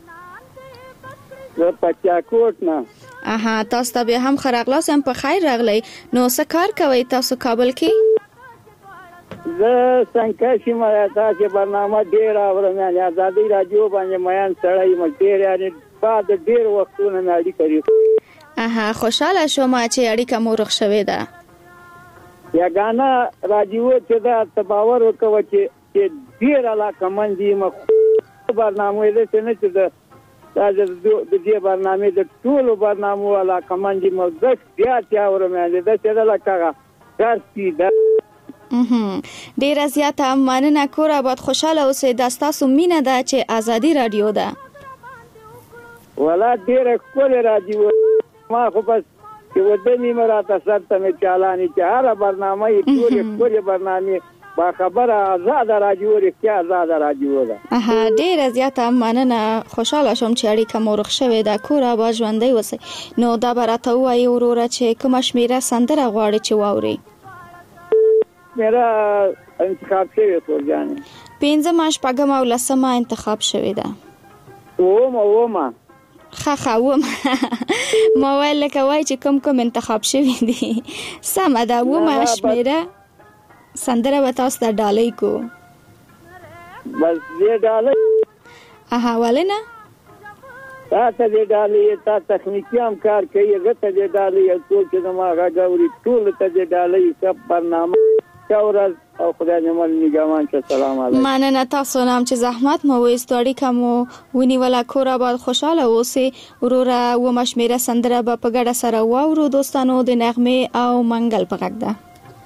د پچاکوټ نه اها تاسو ته به هم خراغلاس هم په خیر راغلی نو څه کار کوي تاسو کابل کې زه څنګه چې ما تاسو برنامه ډیر اورم یعنی ازادي رادیو باندې میان سړی مګیر یعنی بعد ډیر وختونه ناړي کوي اها خوشاله شوم چې اړیکه مو رخ شوې ده یا غانا رادیو چې دا تباور وکوي چې ډیر علاقه من دي مخ برنامه دې څنګه چې دا د دې برنامه د ټولو برنامو علاقه من دي مو د بیا چې اورم یعنی دا چې دا لکه کارتي دا ډیر زیاته مننه کور آباد خوشاله اوسئ د تاسو مینه ده چې ازادي رادیو ده ولا ډیر کول رادیو ما خو بس چې ودنی مراته سره مې چالاني چې هر برنامه یې ټول ټول برنامه با خبره آزاد رادیو لري آزاد رادیو ده اها ډیر زیاته مننه خوشاله شوم چې اړیکه مو رخ شوې ده کور آباد ژوندۍ اوسئ نو دا براته وایي وروره چې کوم شمیره سندره غواړي چې واوري میرا انتخاب شوی خورجان پنځم شپږم او لسمه انتخاب شوی ده اومه اومه خا خا اومه ما ویل کوي چې کوم کوم انتخاب شوی دي سم ده اومه شمیره سندره و تاسو ته ډالۍ کو بس دې ډالۍ اها ولنه تاسو دې ډالۍ تاسو تخنیکی هم کار کوي غته دې ډالۍ ټول چې ما غاوري ټول ته دې ډالۍ سب برنامه چاورز او خدای دې مل نگهبان شه سلام علیکم مننه تاسو نام چې زحمت مو وستړی کوم ونیولا کور آباد خوشاله اوسئ وروره و مشمیره سندره په ګډه سره واورو دوستانو د نغمه او منګل په غږ ده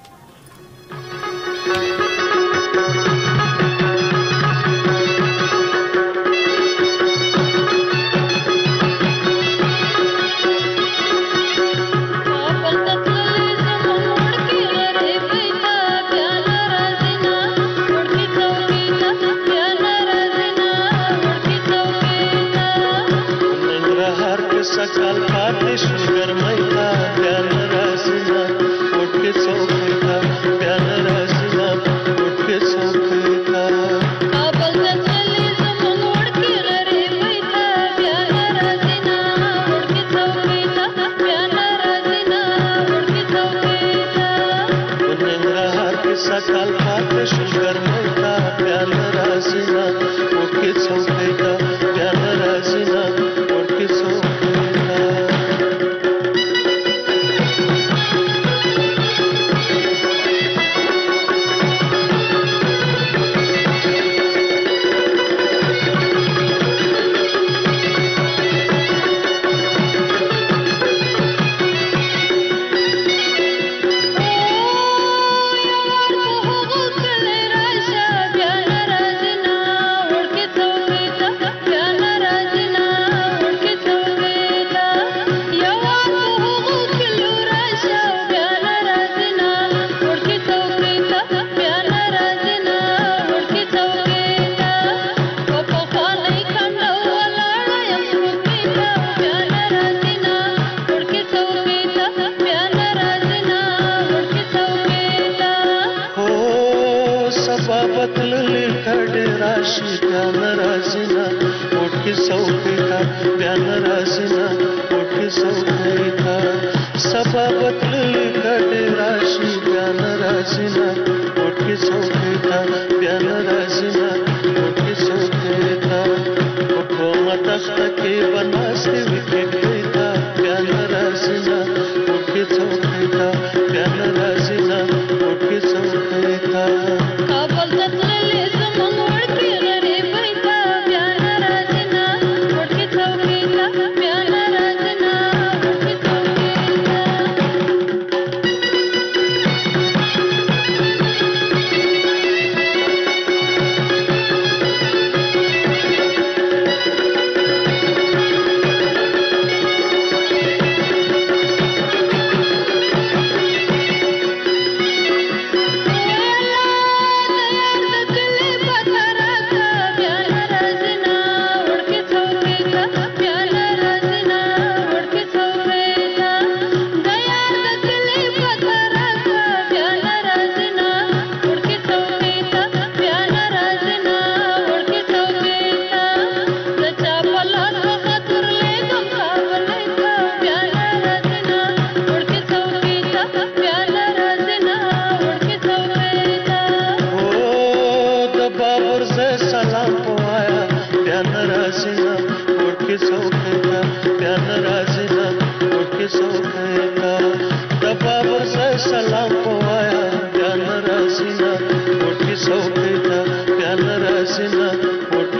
सकल पाते शुगर मैया प्यार रसना उठ के सोखता प्यार रसना उठ के सोखता काबल चले जमन उड़ के रे बैठा प्यार रसना उड़ के सोखता प्यार रसना उड़ के सोखता उन्हें हाथ सकल पाते शुगर मैया प्यार रसना उठ के सोखता प्यार रसना उठ के सोखता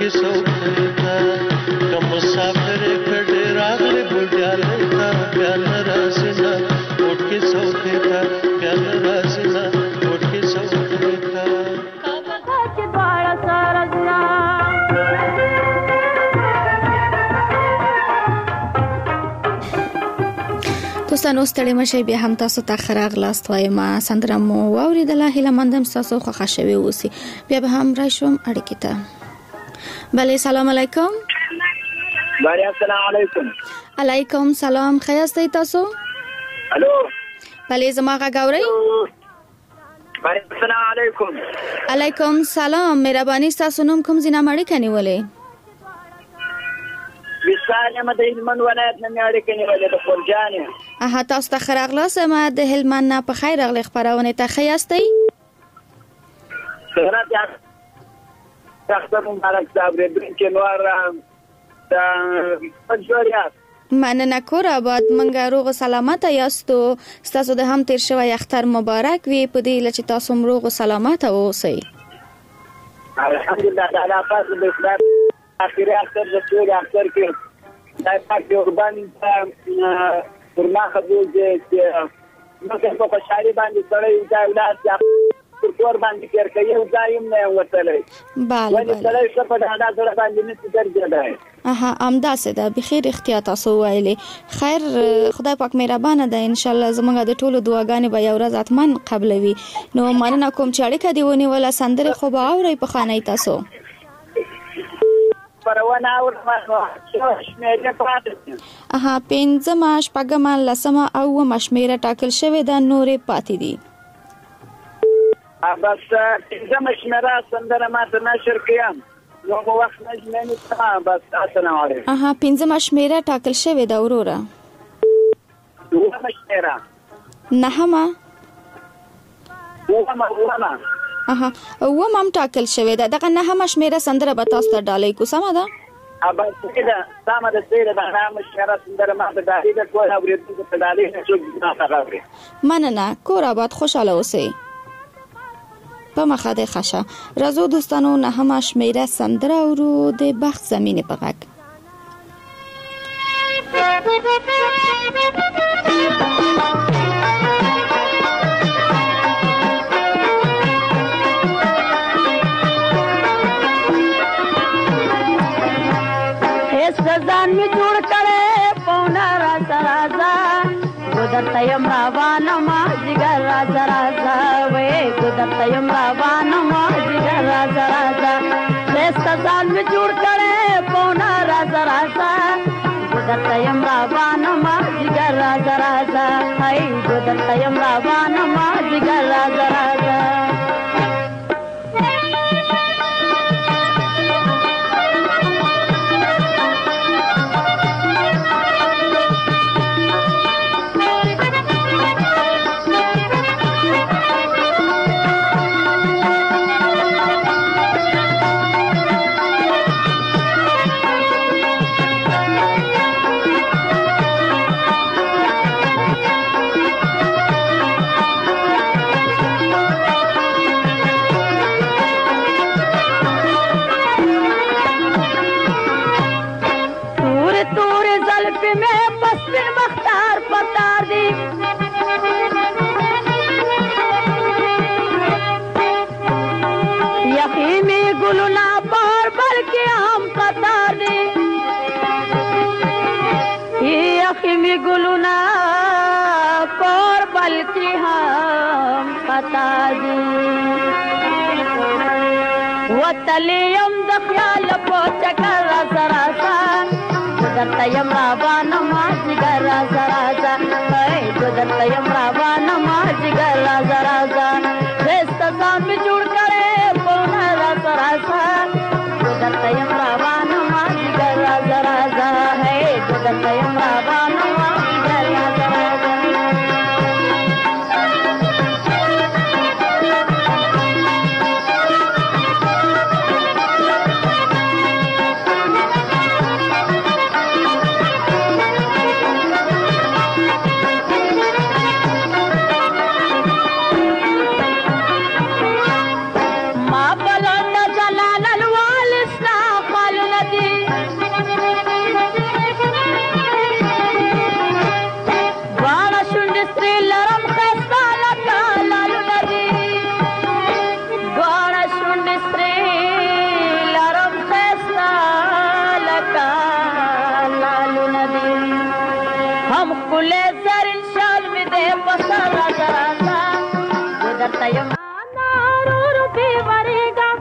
سوکھے تھا کم مسافر کھڑے راغلے بوډیاله تا بیا ناراضینا اٹھ کے سوکھے تھا بیا ناراضینا اٹھ کے سوکھے تھا دوستانو ستړي مشه بیا هم تاسو ته خراغ لاست وایم سندره مو واوریدله هله مندم تاسو خوښ شوي اوسئ بیا به هم راشم اړیکې ته بله سلام علیکم بله السلام علیکم علیکم سلام ښه یاستئ تاسو الو بله زما غږ اورئ بله السلام علیکم علیکم سلام مهرباني ستاسو نوم کوم ځای نه مو اړیکه نیولې وساله مده هلمند ولایت نه مې اړیکه نیولې د خورجانې اها تاسو ته ښه راغلاست ما د هلمند نه په خیر راغلی خپرونې ته ښه یاستئ ښه راغلاست تاسو مبارک صاحب ردونکي نور د پنځوریاست مننه کور آباد منګه روغ سلامت یاستو ستاسو د هم تیر شوی اختر مبارک وي په دې لچ تاسو روغ سلامت اوسئ الحمدلله تعالی فضل بالاسلام اخیری اختر د ټول اختر کې دا پاک قربان فرما خدای چې نو که په خوشالي باندې سره یو ځای ولات پر کور باندې کېر کوي یو ځای نه وتلې bale ولې سره څه په دا سره باندې نه درځي اها امدا سده بخیر احتیاط تاسو وایلې خیر خدای پاک مهربانه ده ان شاء الله زمونږ د ټولو دعاګانې به یو ورځ اتمن قبلوي نو مننه کوم چې اړیکه دی ونی ولا سندره خو به اوري په خانه تاسو پرونه اور ما شمېره پاتې اها پنځم شپږم لسم او مشمیره ټاکل شوی د نورې پاتې دي بس پنځم شمېره سندره ما ته نشر کړم نو په وخت نه نه بس السلام علیکم اها پنځم شمېره ټاکل شوی د اورورا دوه شمېره نهمه ومه ومه اها و مم ټاکل شوی دا دغه نه هم شمیره سندره به تاسو ته ډالۍ کو سم ده ابا څنګه سم ده سیره دا هم شمیره سندره ما ته ډالۍ ده کوه اورېدو ته ډالۍ نه څوک نه راغلی مننه کور آباد خوشاله اوسئ په مخه د خشه رازو دوستانو نه هم شمیره سندره ورو د بخت زمینه په غږ ځان می جوړ کړي پونا راز رازا ګدرت یم روان ما جګر راز رازا وې ګدرت یم روان ما جګر راز رازا دست ځان می جوړ کړي پونا راز رازا ګدرت یم روان ما جګر راز رازا هاي ګدرت یم روان ما جګر راز رازا گلونا پر بلکی ہم پتا دی وطلیم دخیال پو چکر رازا رازا گدرتیم رابان ماجگر رازا رازا گدرتیم رابان ماجگر رازا رازا رست زان میں جوڑ کرے پونا رازا رازا گدرتیم رابان ماجگر رازا رازا ہے گدرتیم رابان یم نارو پیوریگا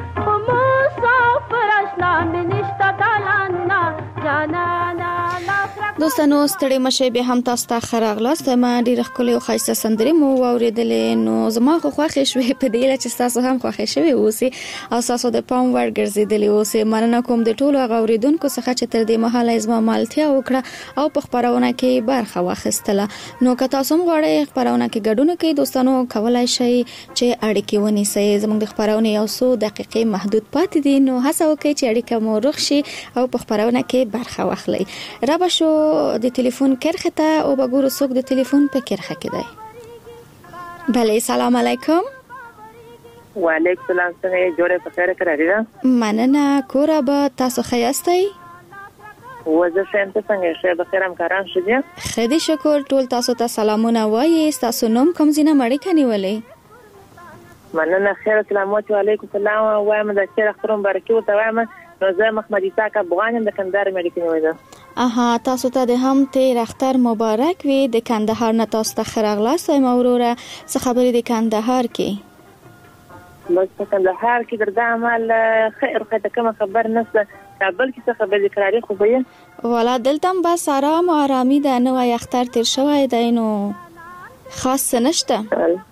مسافر اشنا منشتا دالانونا جانانا دوستانو ستړي مشه به هم تاسو ته خراغلاست ما ډیر خپل او خاصه سندري مو اوریدلې نو زما خو خوښ شوې په دې لچ تاسو هم خوښ شوې اوسې او تاسو د پام ور ګرځیدلې اوسې مننه کوم د ټولو غوریدونکو څخه چې تر دې مهاله زما مالتیا وکړه او په خبرونه کې برخه واخیستله نو که تاسو هم غواړئ خبرونه کې ګډون کوئ دوستانو کولای شئ چې اړیکې ونیسئ زموږ د خبرونه یو څو دقیقې محدود پاتې دي نو هڅه وکړئ چې اړیکه مو روغ شي او په خبرونه کې برخه واخلئ را به شو د ټلیفون کرخه ته او بګورو څوک د ټلیفون په کرخه کې دی بله سلام علیکم وعلیکم السلام څنګه جوړه په خیر کړی مننه کورا به تاسو خیاستئ وزه شم ته څنګه شه بخیر همکاران شدي خدای شکر ټول تاسو ته سلامونه وایي تاسو نوم کوم زینه مړی کني ولې مننه خیر السلام علیکم السلام وایم د شیخ اخترم برکو ته وایم نو زه محمد عیسی کا افغان د کندهار ملک نیوم اها تاسو ته د هم تیر اختر مبارک وي د کندهار نه تاسو ته خراغلاست او موروره څه خبرې د کندهار کې بس په کندهار کې د عمل خیر خدای کوم خبر نشته کابل کې څه خبرې کراري خو به ولا دلته بس آرام او آرامي ده نو اختر تیر شوی دی نو خاص نشته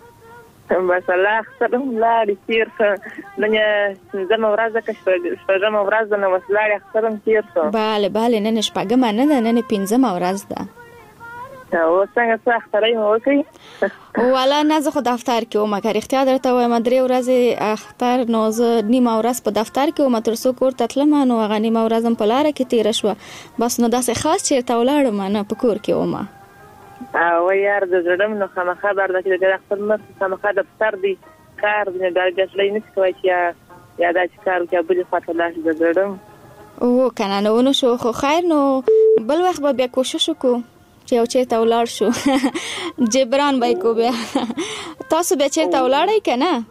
بس الله اخترم لا تیر نن زما ورځ کې شپږم ورځ نو وسلار اخترم تیر شو bale bale نن شپږم نه ده نن پنځم ورځ ده او څنګه څه اخترای مو وکړي ولا نه زه خو دفتر کې وم که اختیار درته وایم درې ورځې اختر نو زه نیمه ورځ په دفتر کې وم تر څو کور ته تلم نو هغه نیمه ورځ په لاره کې تیر شو بس نو داسې خاص چیرته ولاړم نه په کور کې وم او یار د زړم نو خامخا بر د کې د خپل مخ خامخا د پتر دی کار د درګسلې نه کوي چې یا د کار کې بل خاطر لاش د زړم او کنه نو نو شو خو خیر نو بل وخت به بیا کوشش وکړو چې او چیرته ولاړ شو جبران بای کو بیا تاسو به چیرته ولاړی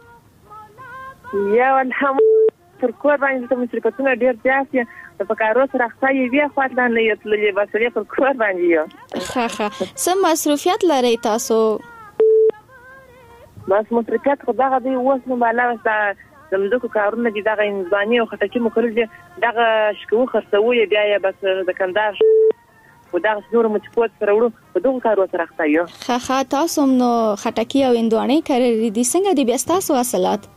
کنه یا الحمد تر کور باندې ته مشرکتونه ډیر زیات په کارو سره خصای وی خاطر نه یتلې بسرې پر کور باندې یو ها ها سم مصروفیت لري تاسو بس مصروفیت خدای دې وسنه بالا زموږ کارونه دي دغه انساني او خټکی مو کړل دي دغه شکو خرڅوي بیا یې بس د کندهار و دغه نور مچکوت سره وړو په دغه کارو سره خصای یو ها ها تاسو نو خټکی او اندواني کړی دي څنګه دي بیا تاسو اصلات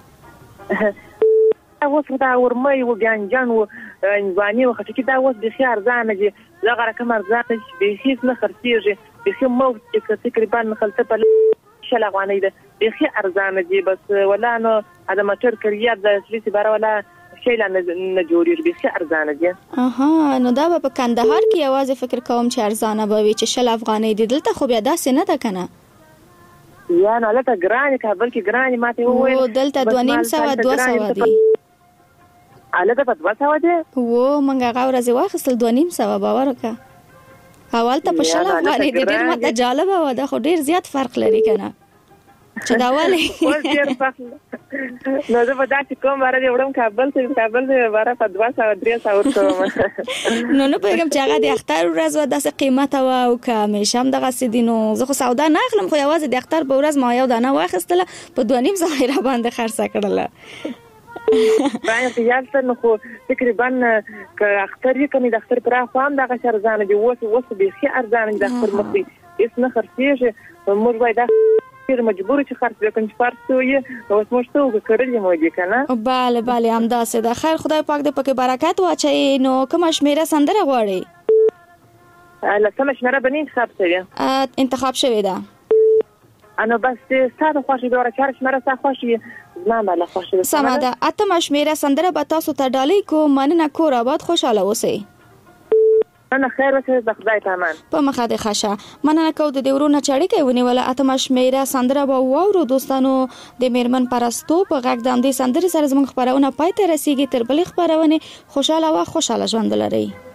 اوس دا ورمای و بیانجان و انځواني و خټکی دا اوس د خيار ځان دي زغه رقم ارزان به هیڅ نه خرڅيږي به خو مو چې تقریبا خلته په شل افغانۍ ده به خي ارزان دي بس ولا نو دا ماتر کړیا د سلیسي بار ولا شي لا نه جوړیږي به خي ارزان دي اها نو دا په کندهار کې आवाज فکر کوم چې ارزانه به وي چې شل افغانۍ دي دلته خو بیا داسې نه ده کنه یا نه لته ګران کابل کې ګران ماته وویل او دلته دوه نیم سو دوه سو دي الګا په دوه سو دي و منګه غوړځي واخصل دوه نیم سو باور وکړه اول ته په شل افغانۍ دي ډیر ماته جالب و دا خو ډیر زیات فرق لري کنه چې دا والی ډیر فرق نو زه په داسې کوم بار دی وړم کابل ته کابل ته بار په دوه سو درې سو ورکوم نو نو پیغام چې هغه د اختر ورځ و داسې قیمت و او که شم دغه سیدینو زه خو سودا نه اخلم خو یوازې د اختر په ورځ ما یو دانه واخیستله په دوه نیم سو را باندې خرڅه کړله باندې یالته نو خو تقریبا ک اختر یې کني د اختر پر خام دغه شرزانه دی وس وس به خي ارزانه د اختر مخې هیڅ نه خرڅيږي موږ باید ډیر مجبور چې خرڅ وکړو چې فرض وي او موږ ته وکړلې مو دي کنه bale bale همداسه ده خیر خدای پاک دې پکې برکت واچي نو کوم شمیره سندره غواړي اله کوم شمیره بنې انتخاب شوی انتخاب شوی ده انا بس ساده خوشي دوره چار شمیره ساده خوشي ما ما له خوشي سماده اته شمیره سندره به تاسو ته ډالۍ کو مننه کور آباد خوشاله اوسئ انا خیر اوسه د خدای پامان په مخه د خاشه مننه کو د ورونه چړې کوي ونیوله اته شمیره سندره به وورو دوستانو د میرمن پرستو په غږ د دې سندره سره زموږ خبرونه پای ته رسیدي تر بل خبرونه خوشاله او خوشاله ژوند لري